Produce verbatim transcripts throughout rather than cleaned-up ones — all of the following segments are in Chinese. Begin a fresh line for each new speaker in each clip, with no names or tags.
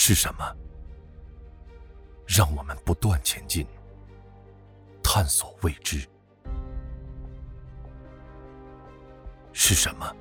是什么让我们不断前进，探索未知？是什么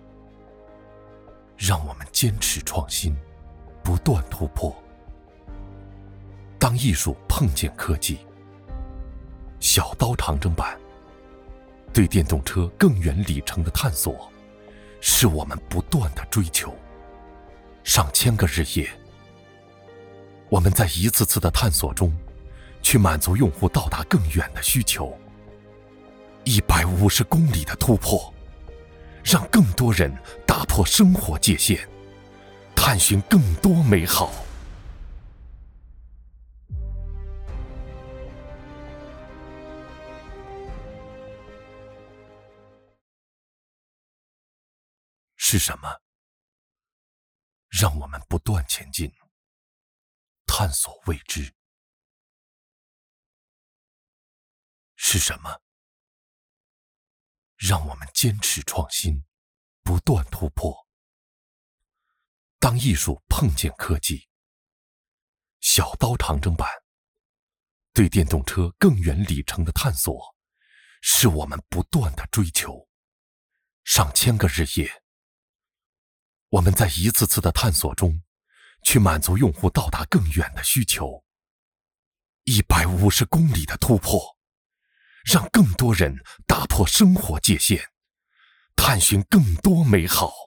让我们坚持创新，不断突破？当艺术碰见科技，小刀长征版对电动车更远里程的探索，是我们不断的追求。上千个日夜，我们在一次次的探索中，去满足用户到达更远的需求。一百五十公里的突破，让更多人打破生活界限，探寻更多美好。是什么让我们不断前进，探索未知？是什么让我们坚持创新，不断突破？当艺术碰见科技，小刀长征版对电动车更远里程的探索，是我们不断的追求。上千个日夜，我们在一次次的探索中，去满足用户到达更远的需求。一百五十公里的突破，让更多人打破生活界限，探寻更多美好。